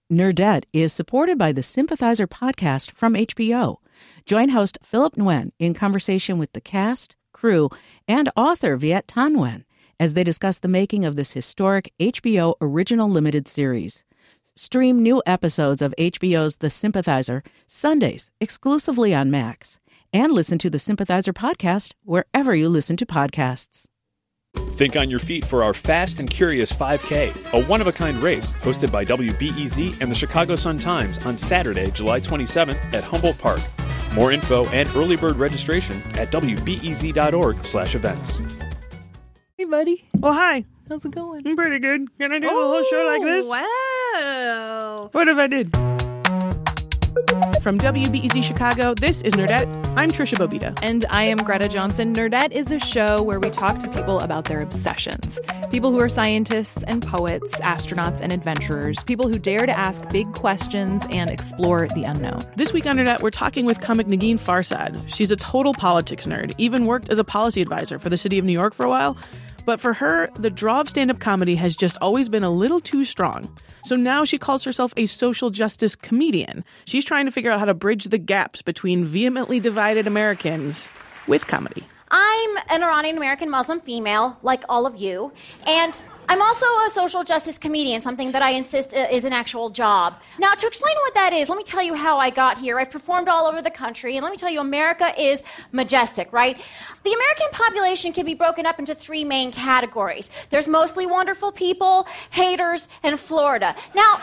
Nerdette is supported by the Sympathizer podcast from HBO. Join host Philip Nguyen in conversation with the cast, crew, and author Viet Thanh Nguyen as they discuss the making of this historic HBO original limited series. Stream new episodes of HBO's The Sympathizer Sundays exclusively on Max. And listen to the Sympathizer podcast wherever you listen to podcasts. Think on your feet for our Fast and Curious 5K, a one-of-a-kind race hosted by WBEZ and the Chicago Sun-Times on Saturday, July 27th at Humboldt Park. More info and early bird registration at wbez.org/events. Hey, buddy. Oh, hi. How's it going? I'm pretty good. Can I do the whole show like this? Wow. What if I did? From WBEZ Chicago, this is Nerdette. I'm Trisha Bobita. And I am Greta Johnson. Nerdette is a show where we talk to people about their obsessions. People who are scientists and poets, astronauts and adventurers. People who dare to ask big questions and explore the unknown. This week on Nerdette, we're talking with comic Negin Farsad. She's a total politics nerd, even worked as a policy advisor for the city of New York for a while. But for her, the draw of stand-up comedy has just always been a little too strong. So now she calls herself a social justice comedian. She's trying to figure out how to bridge the gaps between vehemently divided Americans with comedy. I'm an Iranian-American Muslim female, like all of you, and I'm also a social justice comedian, something that I insist is an actual job. Now, to explain what that is, let me tell you how I got here. I've performed all over the country, and let me tell you, America is majestic, right? The American population can be broken up into three main categories. There's mostly wonderful people, haters, and Florida. Now,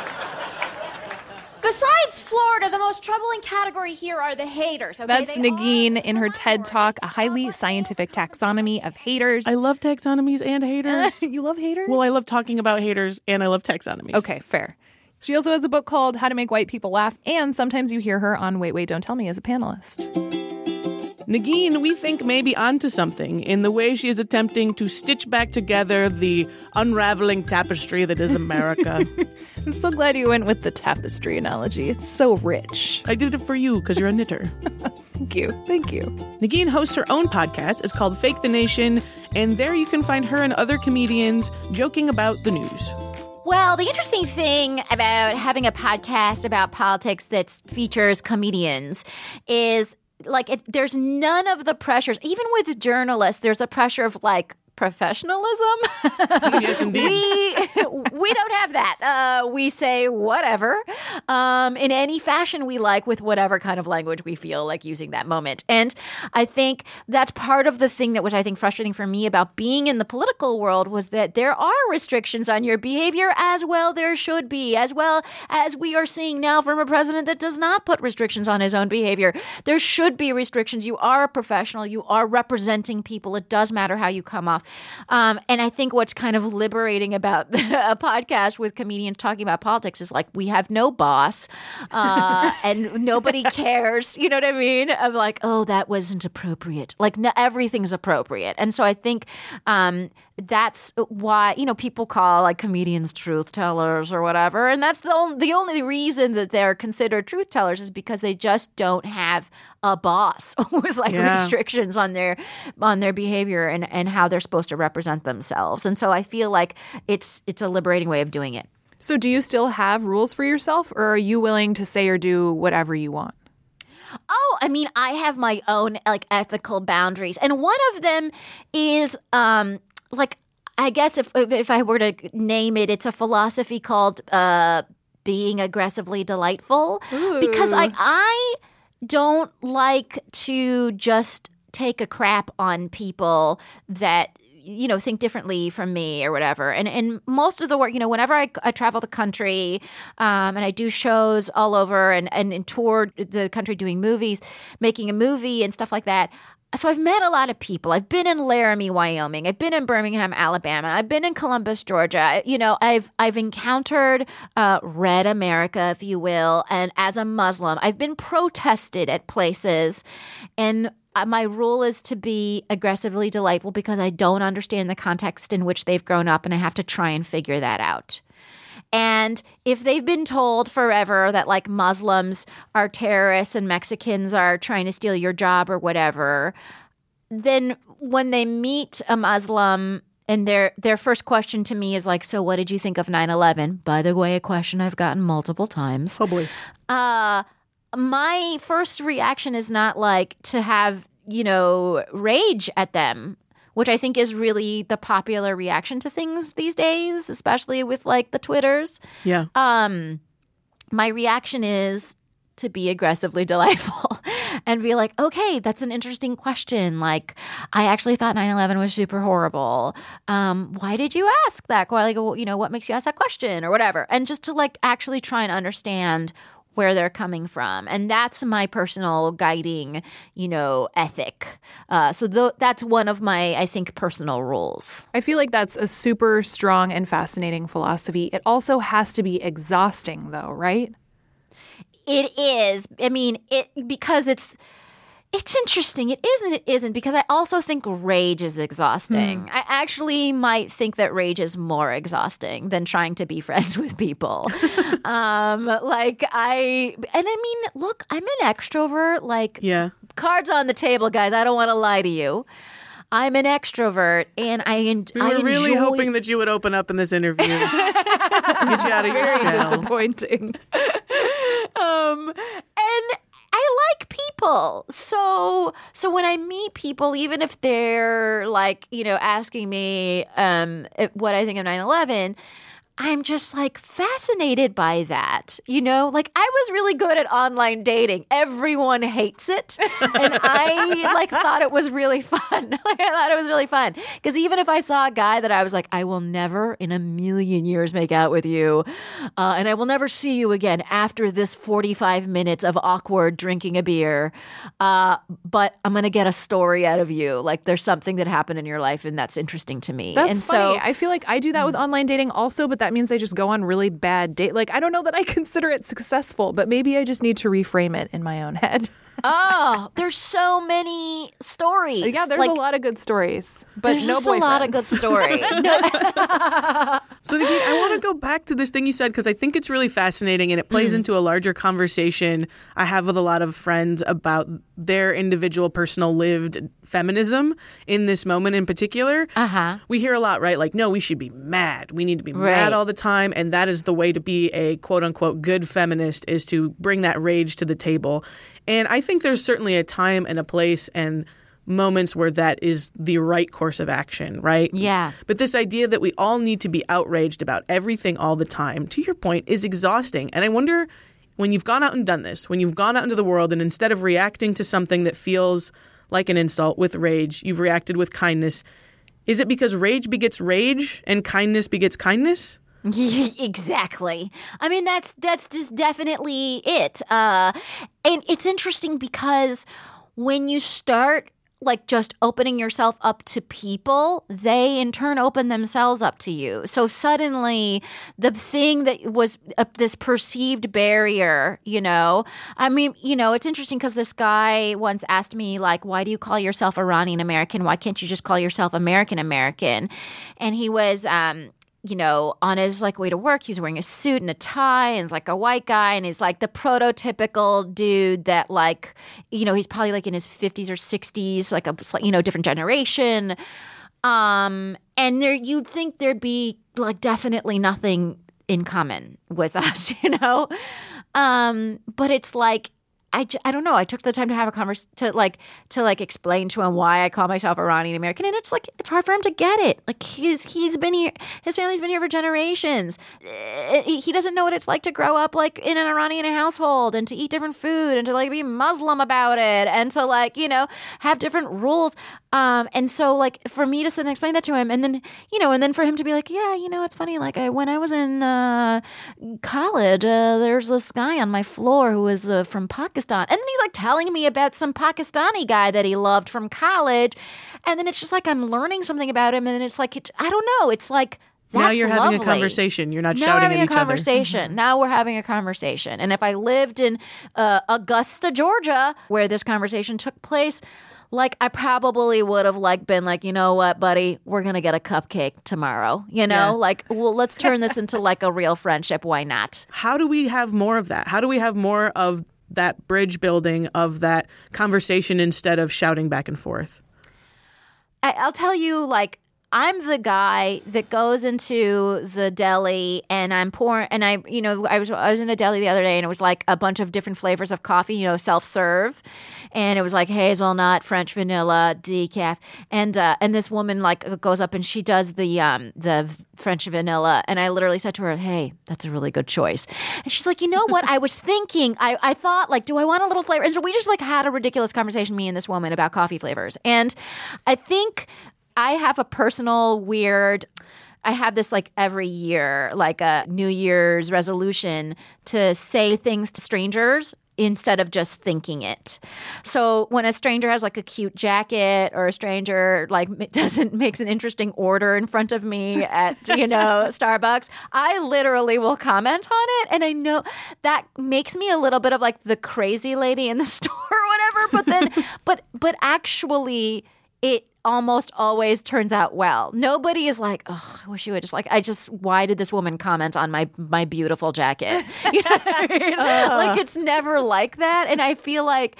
besides Florida, the most troubling category here are the haters. Okay? That's Negin in her TED Talk, a highly scientific taxonomy of haters. I love taxonomies and haters. You love haters? Well, I love talking about haters, and I love taxonomies. Okay, fair. She also has a book called How to Make White People Laugh, and sometimes you hear her on Wait, Wait, Don't Tell Me as a panelist. Negin, we think, may be onto something in the way she is attempting to stitch back together the unraveling tapestry that is America. I'm so glad you went with the tapestry analogy. It's so rich. I did it for you because you're a knitter. Thank you. Thank you. Negin hosts her own podcast. It's called Fake the Nation, and there you can find her and other comedians joking about the news. Well, the interesting thing about having a podcast about politics that features comedians is there's none of the pressures. Even with journalists, there's a pressure of professionalism. Yes, indeed. We don't have that. We say whatever in any fashion we like with whatever kind of language we feel like using that moment. And I think that's part of the thing that was, I think, frustrating for me about being in the political world was that there are restrictions on your behavior, as well there should be, as well as we are seeing now from a president that does not put restrictions on his own behavior. There should be restrictions. You are a professional. You are representing people. It does matter how you come off. And I think what's kind of liberating about a podcast with comedians talking about politics is we have no boss and nobody cares. You know what I mean? Of oh, that wasn't appropriate. Everything's appropriate. And so I think that's why, people call comedians truth tellers or whatever. And that's the only reason that they're considered truth tellers is because they just don't have a boss with restrictions on their behavior and how they're supposed to represent themselves. And so I feel like it's a liberating way of doing it. So do you still have rules for yourself, or are you willing to say or do whatever you want? Oh, I mean, I have my own ethical boundaries. And one of them is I guess if I were to name it, it's a philosophy called being aggressively delightful. Ooh. Because I don't like to just take a crap on people that think differently from me or whatever. And most of the work, whenever I travel the country and I do shows all over and tour the country doing movies, making a movie and stuff like that. So I've met a lot of people. I've been in Laramie, Wyoming. I've been in Birmingham, Alabama. I've been in Columbus, Georgia. I've encountered Red America, if you will. And as a Muslim, I've been protested at places. And my rule is to be aggressively delightful because I don't understand the context in which they've grown up, and I have to try and figure that out. And if they've been told forever that Muslims are terrorists and Mexicans are trying to steal your job or whatever, then when they meet a Muslim and their first question to me is like, so what did you think of 9/11? By the way, a question I've gotten multiple times. Oh boy. My first reaction is not like to have, rage at them, which I think is really the popular reaction to things these days, especially with like the Twitters. Yeah. My reaction is to be aggressively delightful and be like, okay, that's an interesting question. Like, I actually thought 9/11 was super horrible. Why did you ask that? Like, what makes you ask that question or whatever? And just to like actually try and understand where they're coming from. And that's my personal guiding, ethic. So that's one of my, I think, personal rules. I feel like that's a super strong and fascinating philosophy. It also has to be exhausting, though, right? It is. I mean, because it's interesting. It is and it isn't, because I also think rage is exhausting. I actually might think that rage is more exhausting than trying to be friends with people. Look, I'm an extrovert. Like, Yeah. Cards on the table, guys. I don't want to lie to you. I'm an extrovert, and I We were really enjoy- hoping that you would open up in this interview. Get you out of your shell. Disappointing. And I like people. So when I meet people, even if they're like, asking me what I think of 9/11, I'm just like fascinated by that. Like I was really good at online dating. Everyone hates it. And I like thought it was really fun. I thought it was really fun. Because even if I saw a guy that I was like, I will never in a million years make out with you. And I will never see you again after this 45 minutes of awkward drinking a beer. But I'm going to get a story out of you. Like there's something that happened in your life and that's interesting to me. That's and funny. So, I feel like I do that with online dating also, but that means I just go on really bad date. Like, I don't know that I consider it successful, but maybe I just need to reframe it in my own head. oh, there's so many stories. Yeah, there's like, a lot of good stories, but there's no just boyfriends. a lot of good stories. So, Nagin, I want to go back to this thing you said because I think it's really fascinating and it plays into a larger conversation I have with a lot of friends about their individual personal lived feminism in this moment in particular. We hear a lot, right? Like, no, we should be mad. We need to be mad all the time. And that is the way to be a quote unquote good feminist, is to bring that rage to the table. And I think there's certainly a time and a place and moments where that is the right course of action, right? Yeah. But this idea that we all need to be outraged about everything all the time, to your point, is exhausting. And I wonder, when you've gone out and done this, when you've gone out into the world and instead of reacting to something that feels like an insult with rage, you've reacted with kindness, is it because rage begets rage and kindness begets kindness? Exactly. I mean, that's just definitely it. And it's interesting because when you start like just opening yourself up to people, they in turn open themselves up to you. So suddenly the thing that was this perceived barrier, I mean, it's interesting because this guy once asked me like, why do you call yourself Iranian American? Why can't you just call yourself American American? And he was, on his like way to work, he was wearing a suit and a tie and he's like a white guy and he's like the prototypical dude that like, he's probably like in his 50s or 60s, like a, different generation. And you'd think there'd be like definitely nothing in common with us, but it's like, I don't know. I took the time to have a conversation to explain to him why I call myself Iranian American, and it's like it's hard for him to get it. Like he's been here, his family's been here for generations. He doesn't know what it's like to grow up like in an Iranian household and to eat different food and to like be Muslim about it and to like have different rules. And so like for me to sit and explain that to him, and then for him to be like, yeah, it's funny. Like when I was in college, there's this guy on my floor who was from Pakistan. And then he's like telling me about some Pakistani guy that he loved from college. And then it's just like I'm learning something about him. And it's like, I don't know. It's like, that's now you're having lovely. a conversation. You're not now shouting we're having at each a conversation. other. Now we're having a conversation. And if I lived in Augusta, Georgia, where this conversation took place, like I probably would have like been like, you know what, buddy, we're going to get a cupcake tomorrow, like, well, let's turn this into like a real friendship. Why not? How do we have more of that? How do we have more of that bridge building, of that conversation instead of shouting back and forth? I'll tell you, like, I'm the guy that goes into the deli and I'm pouring, and I was in a deli the other day and it was like a bunch of different flavors of coffee, self-serve. And it was like hazelnut, French vanilla, decaf. And this woman like goes up and she does the French vanilla. And I literally said to her, hey, that's a really good choice. And she's like, you know what? I was thinking, I thought like, do I want a little flavor? And so we just like had a ridiculous conversation, me and this woman, about coffee flavors. And I think I have a personal weird, I have this like every year, like a New Year's resolution to say things to strangers instead of just thinking it. So when a stranger has like a cute jacket, or a stranger like makes an interesting order in front of me at Starbucks, I literally will comment on it, and I know that makes me a little bit of like the crazy lady in the store or whatever. But actually, it almost always turns out well. Nobody is like, oh, I wish you would just like, why did this woman comment on my beautiful jacket? You know what I mean? Like, it's never like that. And I feel like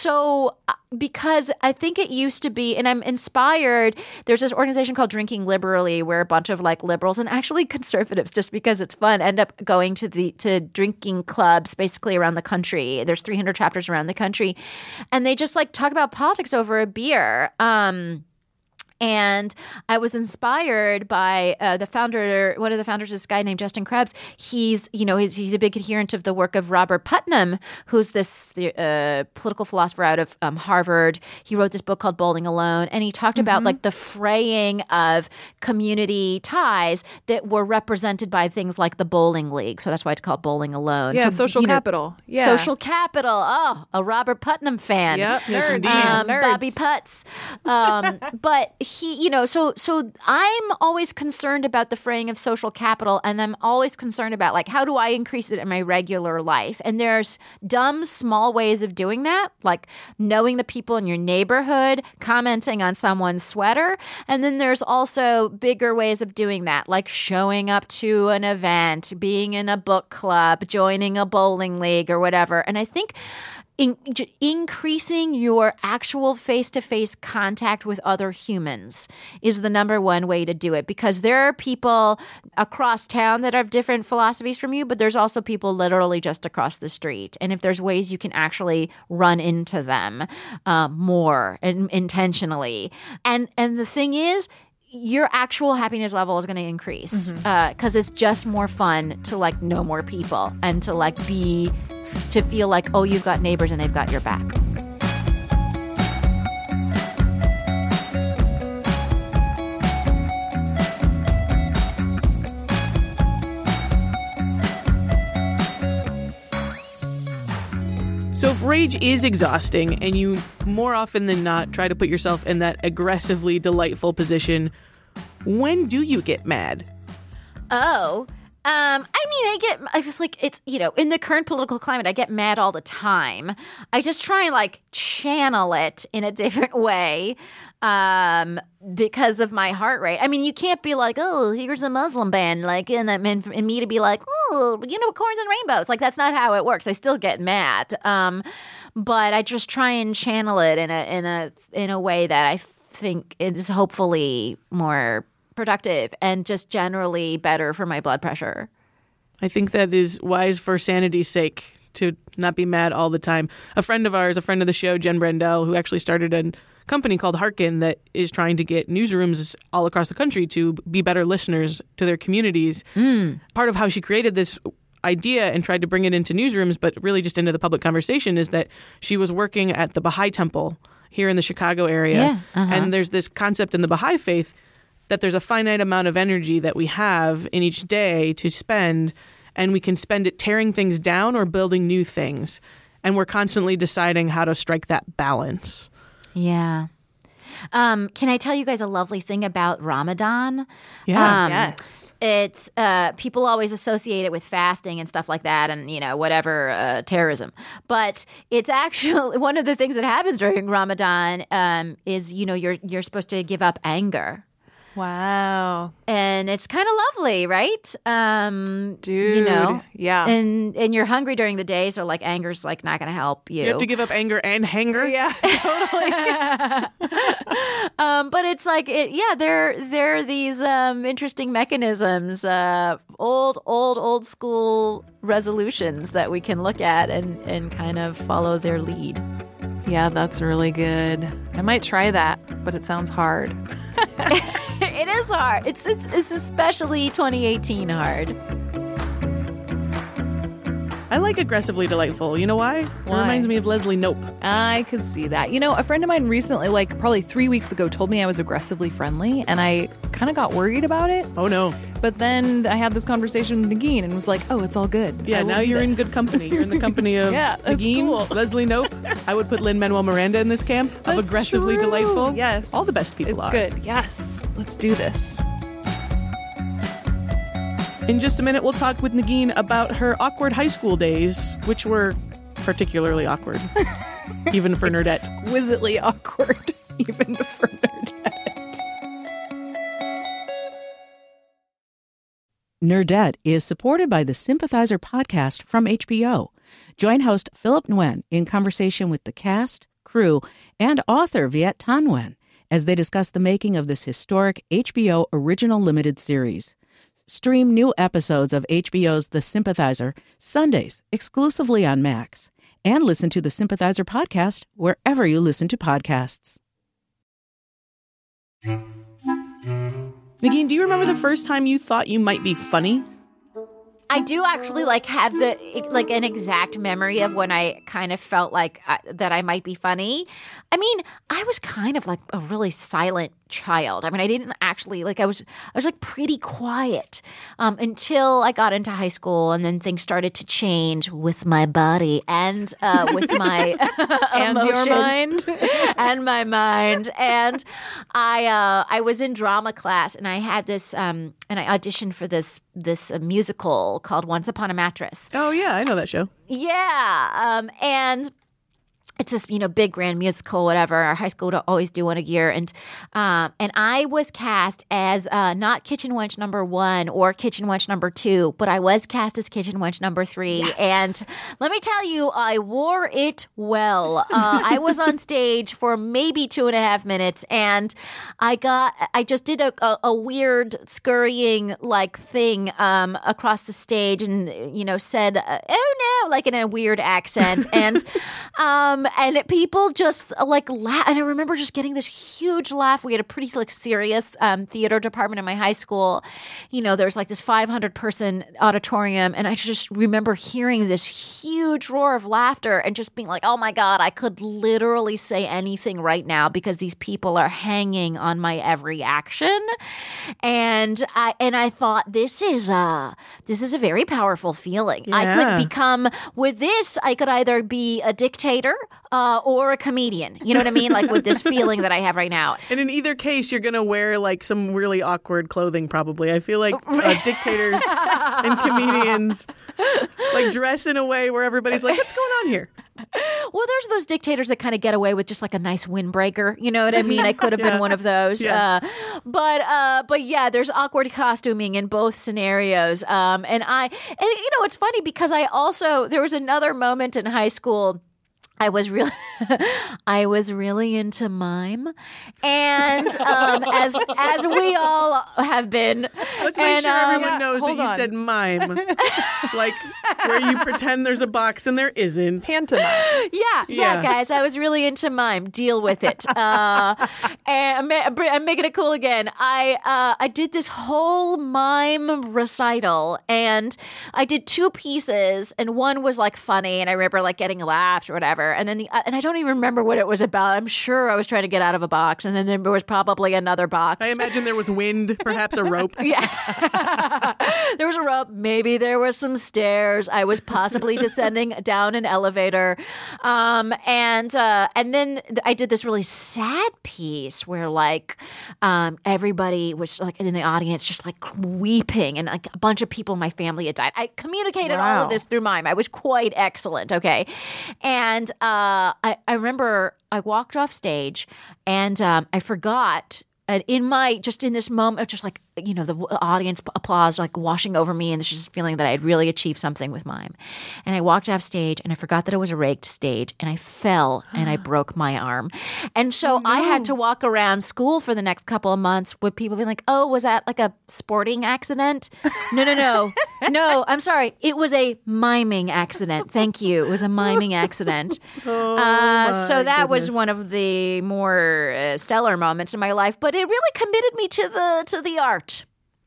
because I think it used to be, and I'm inspired, there's this organization called Drinking Liberally where a bunch of like liberals and actually conservatives, just because it's fun, end up going to drinking clubs basically around the country. There's 300 chapters around the country. And they just like talk about politics over a beer. And I was inspired by one of the founders, this guy named Justin Krebs. He's a big adherent of the work of Robert Putnam, who's this political philosopher out of Harvard. He wrote this book called Bowling Alone, and he talked about like the fraying of community ties that were represented by things like the bowling league. So that's why it's called Bowling Alone. Yeah, so, social capital. Yeah, social capital. Oh, a Robert Putnam fan. Yep, Yes, indeed. Nerds. Bobby Putz. But he, so I'm always concerned about the fraying of social capital, and I'm always concerned about like, how do I increase it in my regular life? And there's dumb, small ways of doing that, like knowing the people in your neighborhood, commenting on someone's sweater. And then there's also bigger ways of doing that, like showing up to an event, being in a book club, joining a bowling league or whatever. And I think increasing your actual face-to-face contact with other humans is the number one way to do it, because there are people across town that have different philosophies from you, but there's also people literally just across the street. And if there's ways you can actually run into them more and intentionally. And the thing is, your actual happiness level is going to increase because it's just more fun to like know more people and to feel like, oh, you've got neighbors and they've got your back. So if rage is exhausting and you more often than not try to put yourself in that aggressively delightful position, when do you get mad? Oh, I just like, it's, in the current political climate, I get mad all the time. I just try and like channel it in a different way because of my heart rate. I mean, you can't be like, oh, here's a Muslim ban, like, and me to be like, oh, corns and rainbows. Like, that's not how it works. I still get mad. But I just try and channel it in a way that I think is hopefully more productive and just generally better for my blood pressure. I think that is wise for sanity's sake, to not be mad all the time. A friend of ours, a friend of the show, Jen Brandel, who actually started a company called Harkin that is trying to get newsrooms all across the country to be better listeners to their communities. Part of how she created this idea and tried to bring it into newsrooms, but really just into the public conversation, is that she was working at the Baha'i Temple here in the Chicago area. Yeah, and there's this concept in the Baha'i faith that there's a finite amount of energy that we have in each day to spend, and we can spend it tearing things down or building new things. And we're constantly deciding how to strike that balance. Yeah. Can I tell you guys a lovely thing about Ramadan? Yeah. Yes. It's people always associate it with fasting and stuff like that, and whatever, terrorism. But it's actually one of the things that happens during Ramadan is you're supposed to give up anger. Wow. And it's kind of lovely, right? Dude. You know? Yeah. And you're hungry during the day, so like anger's like not going to help you. You have to give up anger and hanger. Yeah, totally. But it's like, there are these interesting mechanisms, old school resolutions that we can look at and kind of follow their lead. Yeah, that's really good. I might try that, but it sounds hard. It is hard. It's especially 2018 hard. I like aggressively delightful. You know why? It reminds me of Leslie Knope. I could see that. You know, a friend of mine recently, like probably 3 weeks ago, told me I was aggressively friendly, and I kind of got worried about it. Oh, no. But then I had this conversation with Negin and was like, oh, it's all good. Yeah, now you're in good company. You're in the company of Negin, cool. Leslie Knope. I would put Lin-Manuel Miranda in this camp of aggressively true. delightful. Yes. All the best people It's are. good. Yes. Let's do this. In just a minute, we'll talk with Negin about her awkward high school days, which were particularly awkward, even for Nerdette. Exquisitely awkward, even for Nerdette. Nerdette is supported by the Sympathizer podcast from HBO. Join host Philip Nguyen in conversation with the cast, crew, and author Viet Thanh Nguyen as they discuss the making of this historic HBO original limited series. Stream new episodes of HBO's The Sympathizer Sundays exclusively on Max, and listen to the Sympathizer podcast wherever you listen to podcasts. Negin, do you remember the first time you thought you might be funny? I do actually have an exact memory of when I kind of felt like that I might be funny. I mean, I was kind of like a really silent child. I mean, I didn't actually I was like pretty quiet until I got into high school, and then things started to change with my body and with my And your mind. and my mind. And I was in drama class, and I had this and I auditioned for this musical called Once Upon a Mattress. Oh, yeah, I know that show. Yeah. And it's this, big grand musical, whatever. Our high school would always do one a year. And I was cast as not Kitchen Wench number 1 or Kitchen Wench number 2, but I was cast as Kitchen Wench number 3. Yes. And let me tell you, I wore it well. I was on stage for maybe 2.5 minutes, and I just did a weird scurrying thing across the stage, and said, "Oh no," in a weird accent, and people just laugh. And I remember just getting this huge laugh. We had a pretty serious theater department in my high school. There's this 500-person auditorium, and I just remember hearing this huge roar of laughter and just being like, "Oh my God, I could literally say anything right now because these people are hanging on my every action." And I thought, this is a very powerful feeling. Yeah. I could become, with this, I could either be a dictator or a comedian. You know what I mean? With this feeling that I have right now. And in either case, you're going to wear some really awkward clothing, probably. I feel like dictators and comedians dress in a way where everybody's like, what's going on here? Well, there's those dictators that kind of get away with just a nice windbreaker. You know what I mean? I could have been one of those. Yeah. But yeah, there's awkward costuming in both scenarios. And it's funny because there was another moment in high school. I was really into mime, and as we all have been. Let's make sure everyone knows that you said mime, where you pretend there's a box and there isn't. Pantomime. Yeah, guys, I was really into mime. Deal with it. And I'm making it cool again. I did this whole mime recital, and I did 2 pieces, and one was funny, and I remember getting laughs or whatever. And then and I don't even remember what it was about. I'm sure I was trying to get out of a box, and then there was probably another box. I imagine there was wind, perhaps a rope. Yeah. There was a rope. Maybe there was some stairs. I was possibly descending down an elevator. And then I did this really sad piece where everybody was in the audience just weeping, and a bunch of people in my family had died. I communicated all of this through mime. I was quite excellent. Okay. And I remember I walked off stage, and I forgot in this moment of just like, you know, the audience applause like washing over me, and this just feeling that I had really achieved something with mime. And I walked off stage and I forgot that it was a raked stage, and I fell and I broke my arm. And so I had to walk around school for the next couple of months with people being like, oh, was that like a sporting accident? No. No, I'm sorry. It was a miming accident. Thank you. It was a miming accident. So that was one of the more stellar moments in my life, but it really committed me to the art.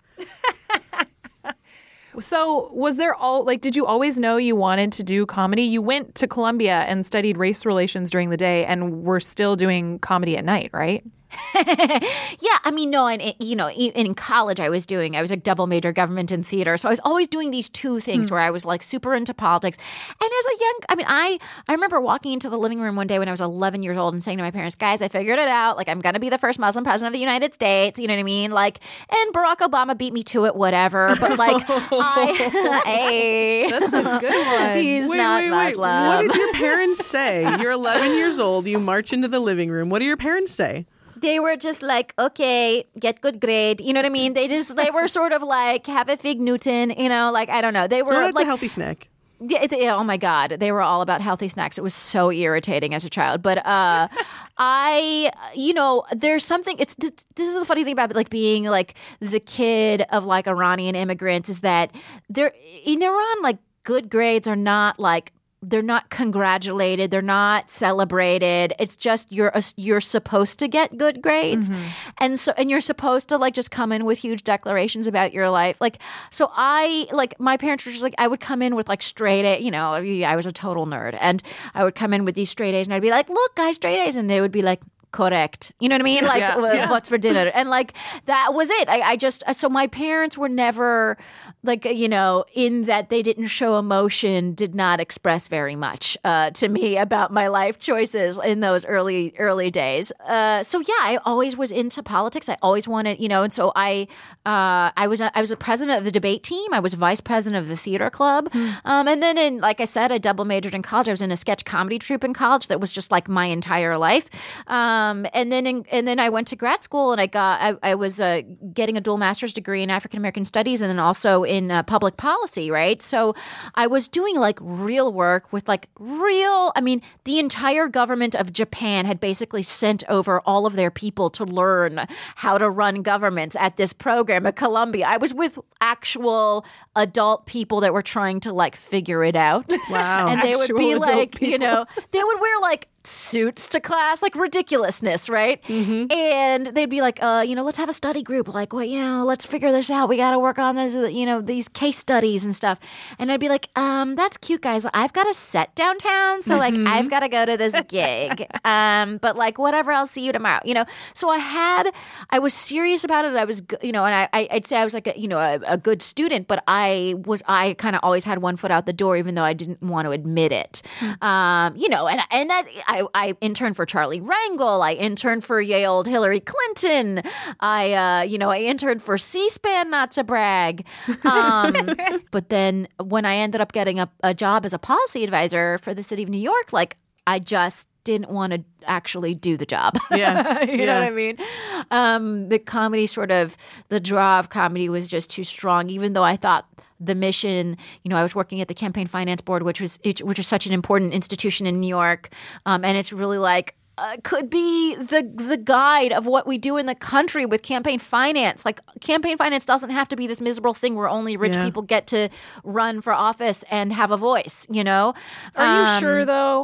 So did you always know you wanted to do comedy? You went to Columbia and studied race relations during the day and were still doing comedy at night, right? Yeah, I mean, no, and you know, in college I was a double major, government and theater, so I was always doing these two things where I was like super into politics. And I remember walking into the living room one day when I was 11 years old and saying to my parents, guys, I figured it out, like I'm gonna be the first Muslim president of the United States, you know what I mean? Like, and Barack Obama beat me to it, whatever, but like That's a good one. He's not Muslim. What did your parents say? You're 11 years old, you march into the living room. What do your parents say? They were just like, okay, get good grade. You know what I mean? They were sort of like, have a fig Newton, you know, like, I don't know. They were that's like a healthy snack. Yeah, oh my God. They were all about healthy snacks. It was so irritating as a child. But there's something, this is the funny thing about like being like the kid of like Iranian immigrants is that in Iran, like good grades are not like, they're not congratulated. They're not celebrated. It's just you're supposed to get good grades. And you're supposed to like just come in with huge declarations about your life. Like, so my parents were just like, I would come in with like straight A, you know, I was a total nerd. And I would come in with these straight A's and I'd be like, look, guys, straight A's. And they would be like, correct. You know what I mean? Like, what's for dinner? And like, that was it. So my parents were never like, you know, in that they didn't show emotion, did not express very much to me about my life choices in those early days. I always was into politics. I always wanted, you know, and so I was a president of the debate team. I was vice president of the theater club. And then like I said, I double majored in college. I was in a sketch comedy troupe in college that was just like my entire life. And then I went to grad school and I was getting a dual master's degree in African American studies and then also in public policy, right? So I was doing like real work with the entire government of Japan had basically sent over all of their people to learn how to run governments at this program at Columbia. I was with actual adult people that were trying to like figure it out. Wow. And they would be like, people. you know, they would wear like suits to class, like ridiculousness, right? And they'd be like, let's have a study group. Like, well, you know, let's figure this out. We got to work on this, you know, these case studies and stuff. And I'd be like, that's cute, guys. I've got a set downtown. So like, I've got to go to this gig. But like, whatever, I'll see you tomorrow, you know? So I was serious about it. I was, you know, and I'd say I was like, a good student, but I kind of always had one foot out the door, even though I didn't want to admit it. You know, and that, I interned for Charlie Rangel. I interned for Yale Hillary Clinton. I interned for C-SPAN, not to brag. But then when I ended up getting a job as a policy advisor for the city of New York, like I just didn't want to actually do the job. Yeah. You know what I mean? The comedy the draw of comedy was just too strong, even though I thought the mission, you know, I was working at the Campaign Finance Board, which is such an important institution in New York. And it's really like, could be the guide of what we do in the country with campaign finance. Like campaign finance doesn't have to be this miserable thing where only rich people get to run for office and have a voice, you know? Are you sure though?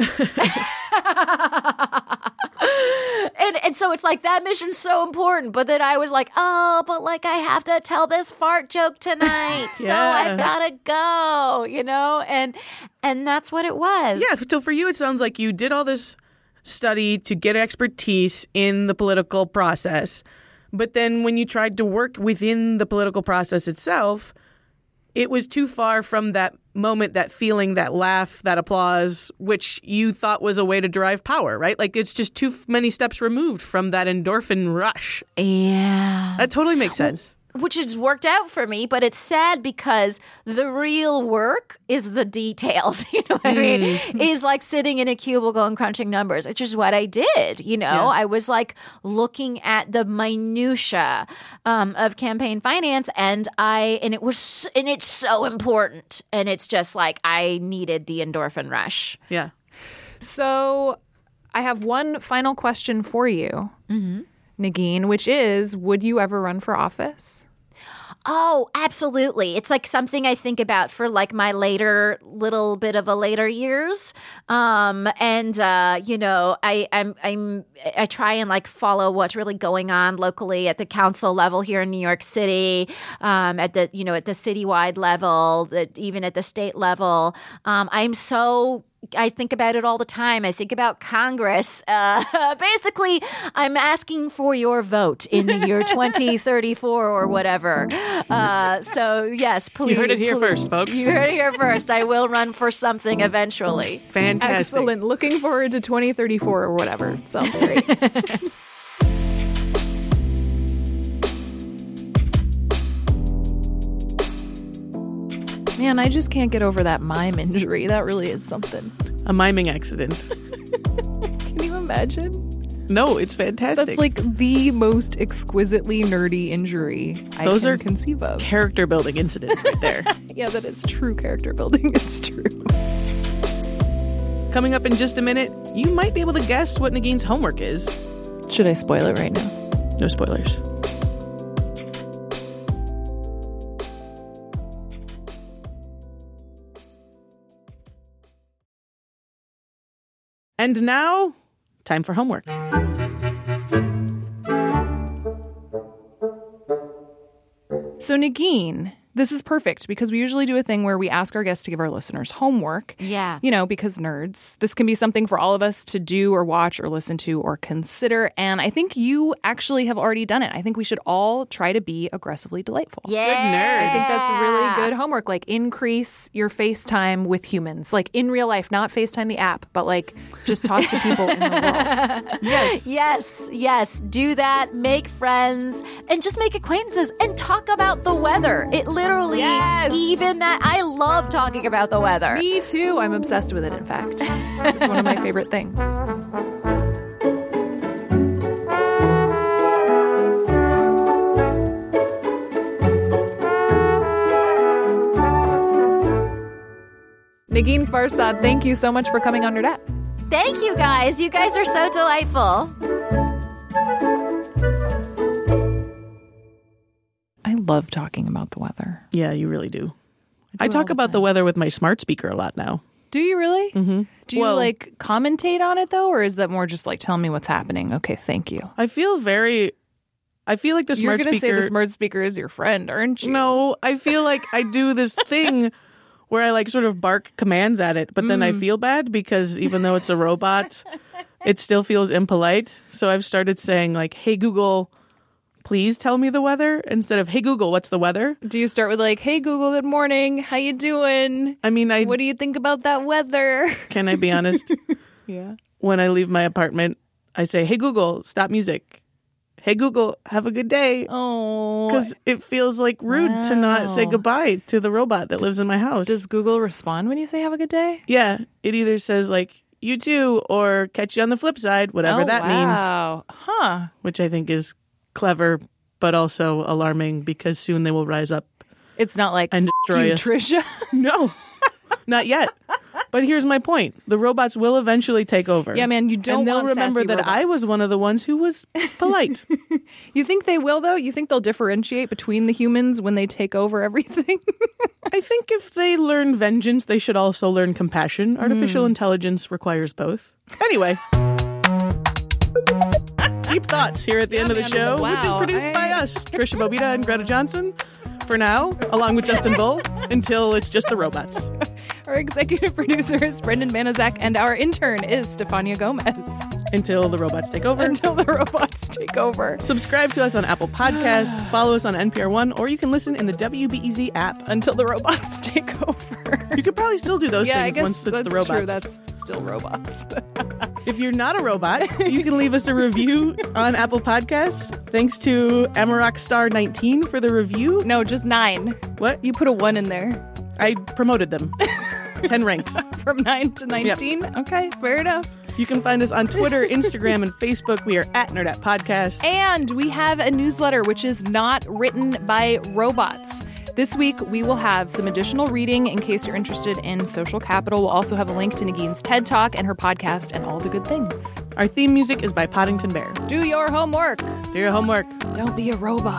And so it's like that mission's so important. But then I was like, oh, but like I have to tell this fart joke tonight. So I've got to go, you know? And that's what it was. Yeah. So for you, it sounds like you did all this study to get expertise in the political process. But then when you tried to work within the political process itself, it was too far from that moment, that feeling, that laugh, that applause, which you thought was a way to derive power, right? Like it's just too many steps removed from that endorphin rush. Yeah. That totally makes sense. which has worked out for me, but it's sad because the real work is the details, you know what I mean? Is like sitting in a cubicle and crunching numbers, which is what I did, you know? Yeah. I was like looking at the minutia of campaign finance, and it's so important. And it's just like I needed the endorphin rush. Yeah. So I have one final question for you, Negin, which is, would you ever run for office? Oh, absolutely. It's like something I think about for like my later years. You know, I try and like follow what's really going on locally at the council level here in New York City, at the citywide level, even at the state level. I think about it all the time. I think about Congress. Basically, I'm asking for your vote in the year 2034 or whatever. So, yes, please. You heard it here first, folks. You heard it here first. I will run for something eventually. Fantastic. Excellent. Looking forward to 2034 or whatever. Sounds great. Man, I just can't get over that mime injury. That really is something. A miming accident. Can you imagine? No, it's fantastic. That's like the most exquisitely nerdy injury Those I are can conceive of. character building incidents right there. Yeah, that is true character building. It's true. Coming up in just a minute, you might be able to guess what Negin's homework is. Should I spoil it right now? No spoilers. And now, time for homework. So, Negin, this is perfect because we usually do a thing where we ask our guests to give our listeners homework. Yeah. You know, because nerds. This can be something for all of us to do or watch or listen to or consider. And I think you actually have already done it. I think we should all try to be aggressively delightful. Yeah. Good nerd. I think that's really good homework. Like, increase your FaceTime with humans. Like, in real life, not FaceTime the app, but like, just talk to people in the world. Yes. Do that. Make friends and just make acquaintances and talk about the weather. It literally, even that, I love talking about the weather. Me too. I'm obsessed with it, in fact. It's one of my favorite things. Negin Farsad, thank you so much for coming on Nerdette. Thank you guys. You guys are so delightful. I love talking about the weather. Yeah, you really do. I it all talk the about the weather with my smart speaker a lot now. Do you really? Mm-hmm. Do you like commentate on it though, or is that more just like tell me what's happening? Okay, thank you. I feel like the You're smart going to speaker... say the smart speaker is your friend, aren't you? No, I feel like I do this thing where I like sort of bark commands at it, but then I feel bad because even though it's a robot, it still feels impolite. So I've started saying like, hey, Google, please tell me the weather instead of, hey, Google, what's the weather? Do you start with like, hey, Google, good morning. How you doing? I mean, What do you think about that weather? Can I be honest? Yeah. When I leave my apartment, I say, hey, Google, stop music. Hey, Google, have a good day. Oh. Because it feels like rude to not say goodbye to the robot that lives in my house. Does Google respond when you say have a good day? Yeah, it either says like, you too, or catch you on the flip side, whatever that means. Wow. Huh. Which I think is clever, but also alarming because soon they will rise up It's not like, and destroy you, us. Trisha. No, not yet. But here's my point. The robots will eventually take over. Yeah, man, you don't And they'll want remember sassy that I robots. was one of the ones who was polite. You think they will, though? You think they'll differentiate between the humans when they take over everything? I think if they learn vengeance, they should also learn compassion. Artificial intelligence requires both. Anyway. Deep thoughts here at the end of the man. show, which is Wow. produced by us, Trisha Bobita and Greta Johnson. For now, along with Justin Bull, until it's just the robots. Our executive producer is Brendan Banaszak, and our intern is Stefania Gomez. Until the robots take over. Until the robots take over. Subscribe to us on Apple Podcasts, follow us on NPR One, or you can listen in the WBEZ app. Until the robots take over. You could probably still do those Yeah, I things guess once it's that's the robots. true. That's still robots. If you're not a robot, you can leave us a review on Apple Podcasts. Thanks to AmarockStar19 for the review. No, just 9. What? You put a 1 in there. I promoted them. 10 ranks. From 9 to 19? Yep. Okay, fair enough. You can find us on Twitter, Instagram, and Facebook. We are at Nerdette Podcast. And we have a newsletter which is not written by robots. This week, we will have some additional reading in case you're interested in social capital. We'll also have a link to Nagine's TED Talk and her podcast and all the good things. Our theme music is by Poddington Bear. Do your homework. Do your homework. Don't be a robot.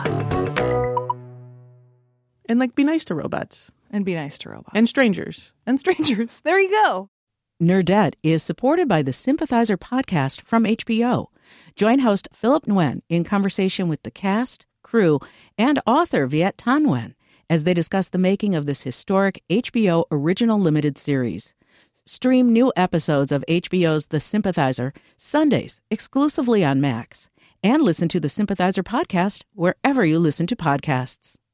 And, be nice to robots. And be nice to robots. And strangers. And strangers. There you go. Nerdette is supported by the Sympathizer podcast from HBO. Join host Philip Nguyen in conversation with the cast, crew, and author Viet Thanh Nguyen as they discuss the making of this historic HBO original limited series. Stream new episodes of HBO's The Sympathizer Sundays exclusively on Max, and listen to the Sympathizer podcast wherever you listen to podcasts.